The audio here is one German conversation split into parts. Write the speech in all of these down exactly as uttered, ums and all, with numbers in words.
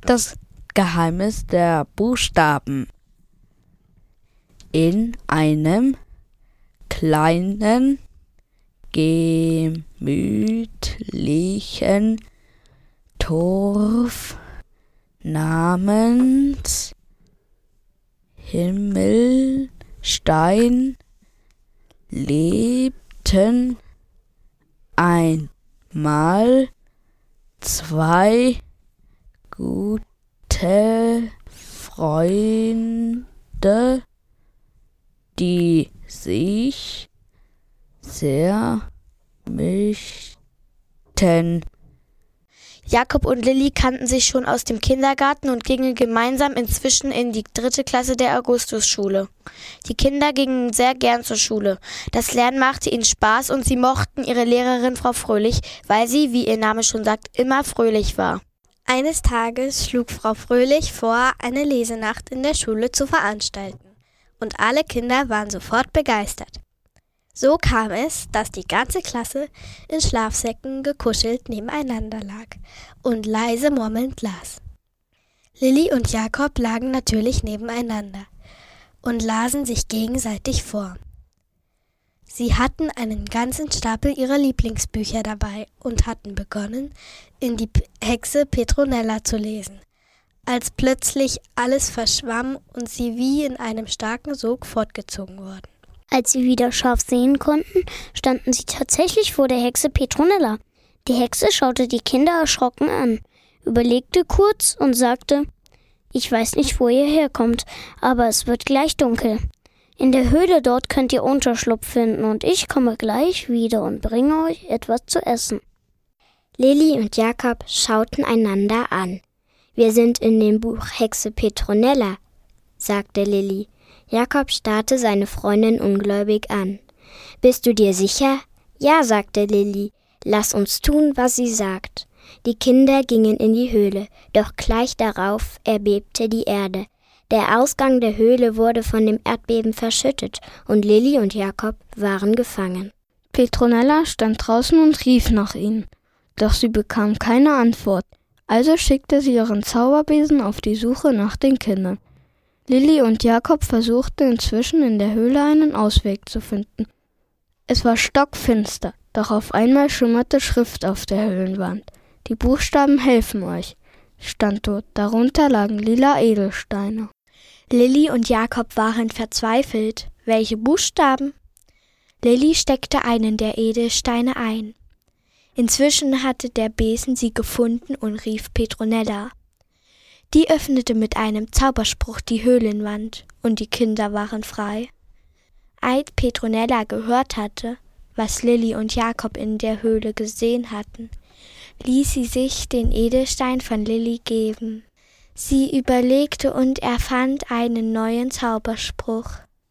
Das Geheimnis der Buchstaben. In einem kleinen, gemütlichen Dorf namens Himmelstein lebten einmal zwei gute Freunde, die sich sehr mischten. Jakob und Lilli kannten sich schon aus dem Kindergarten und gingen gemeinsam inzwischen in die dritte Klasse der Augustusschule. Die Kinder gingen sehr gern zur Schule. Das Lernen machte ihnen Spaß und sie mochten ihre Lehrerin Frau Fröhlich, weil sie, wie ihr Name schon sagt, immer fröhlich war. Eines Tages schlug Frau Fröhlich vor, eine Lesenacht in der Schule zu veranstalten. Und alle Kinder waren sofort begeistert. So kam es, dass die ganze Klasse in Schlafsäcken gekuschelt nebeneinander lag und leise murmelnd las. Lilli und Jakob lagen natürlich nebeneinander und lasen sich gegenseitig vor. Sie hatten einen ganzen Stapel ihrer Lieblingsbücher dabei und hatten begonnen, in die Hexe Petronella zu lesen, als plötzlich alles verschwamm und sie wie in einem starken Sog fortgezogen wurden. Als sie wieder scharf sehen konnten, standen sie tatsächlich vor der Hexe Petronella. Die Hexe schaute die Kinder erschrocken an, überlegte kurz und sagte: »Ich weiß nicht, wo ihr herkommt, aber es wird gleich dunkel. In der Höhle dort könnt ihr Unterschlupf finden und ich komme gleich wieder und bringe euch etwas zu essen.« Lilli und Jakob schauten einander an. »Wir sind in dem Buch Hexe Petronella«, sagte Lilli. Jakob starrte seine Freundin ungläubig an. »Bist du dir sicher?« »Ja«, sagte Lilli. »Lass uns tun, was sie sagt.« Die Kinder gingen in die Höhle, doch gleich darauf erbebte die Erde. Der Ausgang der Höhle wurde von dem Erdbeben verschüttet und Lilli und Jakob waren gefangen. Petronella stand draußen und rief nach ihnen, doch sie bekam keine Antwort. Also schickte sie ihren Zauberbesen auf die Suche nach den Kindern. Lilli und Jakob versuchten inzwischen in der Höhle einen Ausweg zu finden. Es war stockfinster, doch auf einmal schimmerte Schrift auf der Höhlenwand. »Die Buchstaben helfen euch«, stand dort. Darunter lagen lila Edelsteine. Lilli und Jakob waren verzweifelt. Welche Buchstaben? Lilli steckte einen der Edelsteine ein. Inzwischen hatte der Besen sie gefunden und rief Petronella. Die öffnete mit einem Zauberspruch die Höhlenwand und die Kinder waren frei. Als Petronella gehört hatte, was Lilli und Jakob in der Höhle gesehen hatten, ließ sie sich den Edelstein von Lilli geben. Sie überlegte und erfand einen neuen Zauberspruch.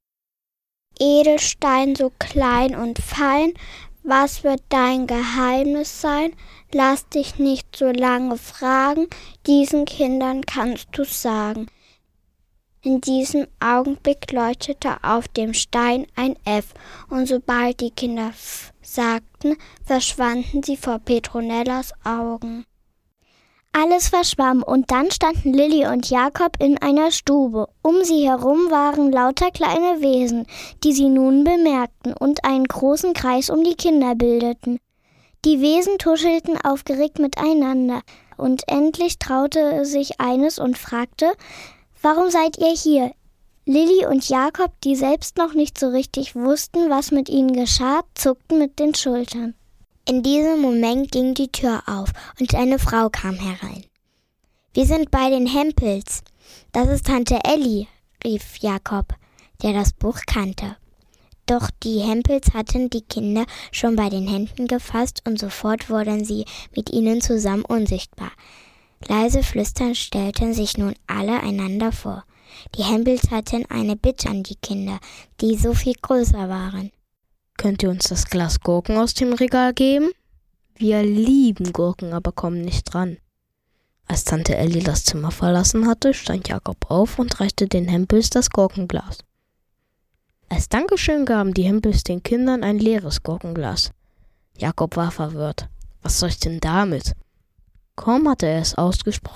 Edelstein so klein und fein, was wird dein Geheimnis sein? Lass dich nicht so lange fragen, diesen Kindern kannst du's sagen. In diesem Augenblick leuchtete auf dem Stein ein F, und sobald die Kinder F sagten, verschwanden sie vor Petronellas Augen. Alles verschwamm und dann standen Lilli und Jakob in einer Stube. Um sie herum waren lauter kleine Wesen, die sie nun bemerkten und einen großen Kreis um die Kinder bildeten. Die Wesen tuschelten aufgeregt miteinander und endlich traute sich eines und fragte: »Warum seid ihr hier?« Lilli und Jakob, die selbst noch nicht so richtig wussten, was mit ihnen geschah, zuckten mit den Schultern. In diesem Moment ging die Tür auf und eine Frau kam herein. »Wir sind bei den Hempels. Das ist Tante Elli«, rief Jakob, der das Buch kannte. Doch die Hempels hatten die Kinder schon bei den Händen gefasst und sofort wurden sie mit ihnen zusammen unsichtbar. Leise flüsternd stellten sich nun alle einander vor. Die Hempels hatten eine Bitte an die Kinder, die so viel größer waren. »Könnt ihr uns das Glas Gurken aus dem Regal geben? Wir lieben Gurken, aber kommen nicht dran.« Als Tante Elli das Zimmer verlassen hatte, stand Jakob auf und reichte den Hempels das Gurkenglas. Als Dankeschön gaben die Hempels den Kindern ein leeres Gurkenglas. Jakob war verwirrt. Was soll ich denn damit? Kaum hatte er es ausgesprochen,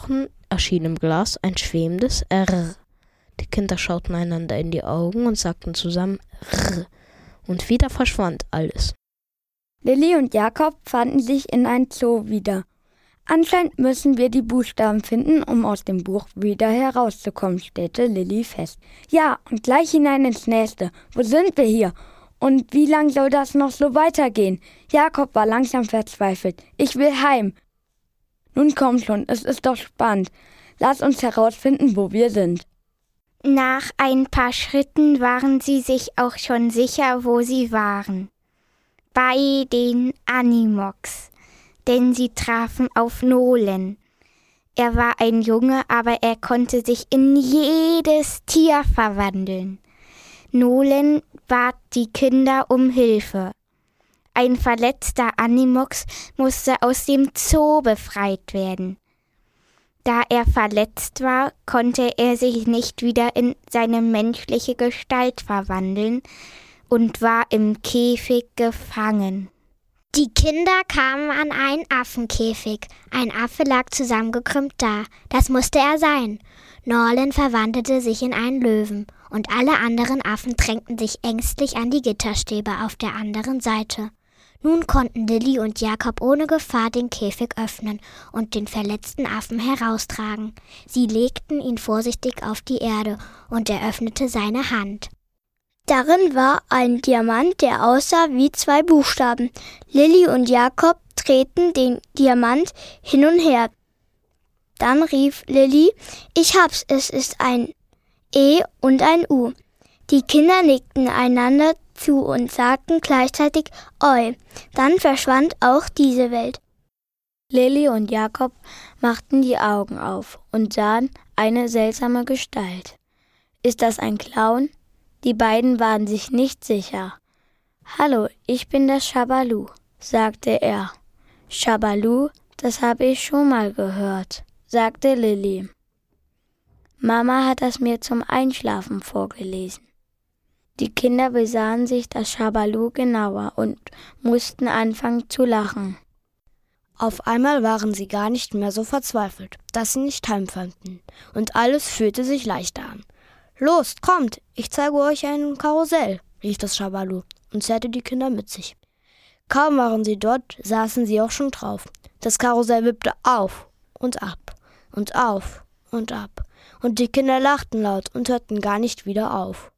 erschien im Glas ein schwebendes R. Die Kinder schauten einander in die Augen und sagten zusammen R. Und wieder verschwand alles. Lilli und Jakob fanden sich in ein Zoo wieder. Anscheinend müssen wir die Buchstaben finden, um aus dem Buch wieder herauszukommen, stellte Lilli fest. Ja, und gleich hinein ins Nächste. Wo sind wir hier? Und wie lang soll das noch so weitergehen? Jakob war langsam verzweifelt. Ich will heim. Nun komm schon, es ist doch spannend. Lass uns herausfinden, wo wir sind. Nach ein paar Schritten waren sie sich auch schon sicher, wo sie waren. Bei den Animox. Denn sie trafen auf Nolen. Er war ein Junge, aber er konnte sich in jedes Tier verwandeln. Nolen bat die Kinder um Hilfe. Ein verletzter Animox musste aus dem Zoo befreit werden. Da er verletzt war, konnte er sich nicht wieder in seine menschliche Gestalt verwandeln und war im Käfig gefangen. Die Kinder kamen an einen Affenkäfig. Ein Affe lag zusammengekrümmt da. Das musste er sein. Norlin verwandelte sich in einen Löwen und alle anderen Affen drängten sich ängstlich an die Gitterstäbe auf der anderen Seite. Nun konnten Lilli und Jakob ohne Gefahr den Käfig öffnen und den verletzten Affen heraustragen. Sie legten ihn vorsichtig auf die Erde und er öffnete seine Hand. Darin war ein Diamant, der aussah wie zwei Buchstaben. Lilli und Jakob drehten den Diamant hin und her. Dann rief Lilli, ich hab's, es ist ein E und ein U. Die Kinder nickten einander zu und sagten gleichzeitig Oi. Dann verschwand auch diese Welt. Lilli und Jakob machten die Augen auf und sahen eine seltsame Gestalt. Ist das ein Clown? Die beiden waren sich nicht sicher. »Hallo, ich bin der Schabalu«, sagte er. »Schabalu, das habe ich schon mal gehört«, sagte Lilli. »Mama hat das mir zum Einschlafen vorgelesen.« Die Kinder besahen sich das Schabalu genauer und mussten anfangen zu lachen. Auf einmal waren sie gar nicht mehr so verzweifelt, dass sie nicht heimfanden, und alles fühlte sich leichter an. »Los, kommt, ich zeige euch ein Karussell«, rief das Schabalu und zerrte die Kinder mit sich. Kaum waren sie dort, saßen sie auch schon drauf. Das Karussell wippte auf und ab und auf und ab, und die Kinder lachten laut und hörten gar nicht wieder auf.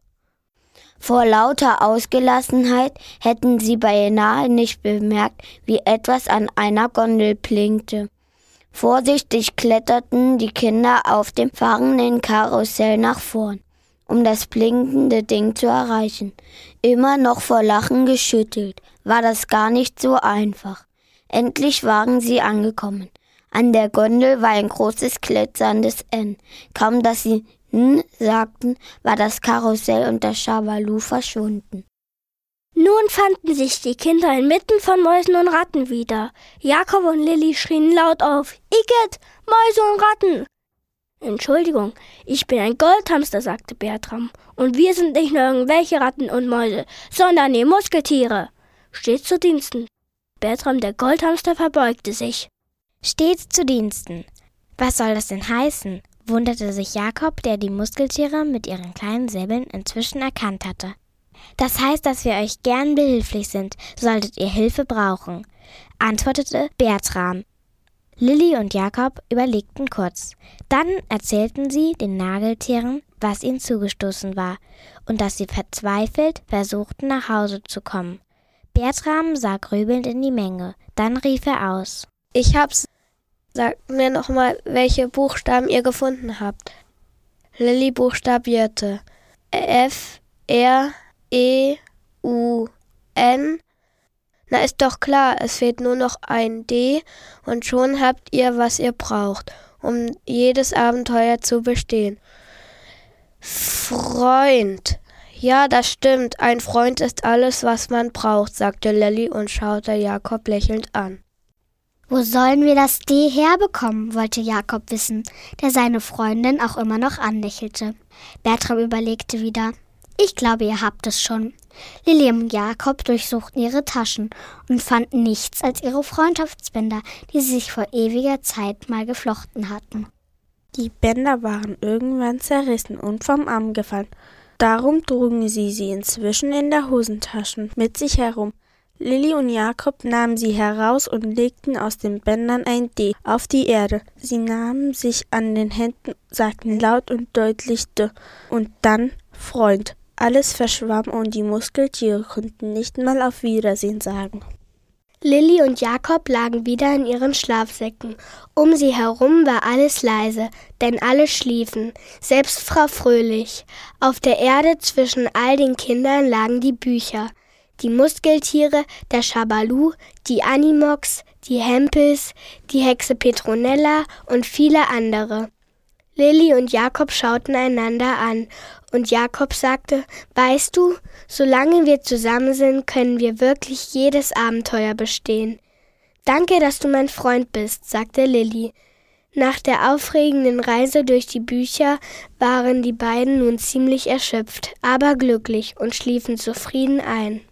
Vor lauter Ausgelassenheit hätten sie beinahe nicht bemerkt, wie etwas an einer Gondel blinkte. Vorsichtig kletterten die Kinder auf dem fahrenden Karussell nach vorn, um das blinkende Ding zu erreichen. Immer noch vor Lachen geschüttelt, war das gar nicht so einfach. Endlich waren sie angekommen. An der Gondel war ein großes glitzerndes N. Kaum dass sie N sagten, war das Karussell und das Schabalu verschwunden. Nun fanden sich die Kinder inmitten von Mäusen und Ratten wieder. Jakob und Lilli schrien laut auf, Igitt, Mäuse und Ratten! Entschuldigung, ich bin ein Goldhamster, sagte Bertram. Und wir sind nicht nur irgendwelche Ratten und Mäuse, sondern die Muskeltiere. Stets zu Diensten. Bertram, der Goldhamster, verbeugte sich. Stets zu Diensten. Was soll das denn heißen? Wunderte sich Jakob, der die Muskeltiere mit ihren kleinen Säbeln inzwischen erkannt hatte. Das heißt, dass wir euch gern behilflich sind, solltet ihr Hilfe brauchen, antwortete Bertram. Lilli und Jakob überlegten kurz. Dann erzählten sie den Nageltieren, was ihnen zugestoßen war und dass sie verzweifelt versuchten, nach Hause zu kommen. Bertram sah grübelnd in die Menge. Dann rief er aus. Ich hab's. Sagt mir nochmal, welche Buchstaben ihr gefunden habt. Lilli buchstabierte. F, R, E, U, N. Na, ist doch klar, es fehlt nur noch ein D und schon habt ihr, was ihr braucht, um jedes Abenteuer zu bestehen. Freund. Ja, das stimmt. Ein Freund ist alles, was man braucht, sagte Lilli und schaute Jakob lächelnd an. Wo sollen wir das D herbekommen, wollte Jakob wissen, der seine Freundin auch immer noch anlächelte. Bertram überlegte wieder. Ich glaube, ihr habt es schon. Lilli und Jakob durchsuchten ihre Taschen und fanden nichts als ihre Freundschaftsbänder, die sie sich vor ewiger Zeit mal geflochten hatten. Die Bänder waren irgendwann zerrissen und vom Arm gefallen. Darum trugen sie sie inzwischen in der Hosentasche mit sich herum. Lilli und Jakob nahmen sie heraus und legten aus den Bändern ein D auf die Erde. Sie nahmen sich an den Händen, sagten laut und deutlich D und dann Freund. Alles verschwamm und die Muskeltiere konnten nicht mal auf Wiedersehen sagen. Lilli und Jakob lagen wieder in ihren Schlafsäcken. Um sie herum war alles leise, denn alle schliefen, selbst Frau Fröhlich. Auf der Erde zwischen all den Kindern lagen die Bücher. Die Muskeltiere, der Schabalu, die Animox, die Hempels, die Hexe Petronella und viele andere. Lilli und Jakob schauten einander an und Jakob sagte, weißt du, solange wir zusammen sind, können wir wirklich jedes Abenteuer bestehen. Danke, dass du mein Freund bist, sagte Lilli. Nach der aufregenden Reise durch die Bücher waren die beiden nun ziemlich erschöpft, aber glücklich und schliefen zufrieden ein.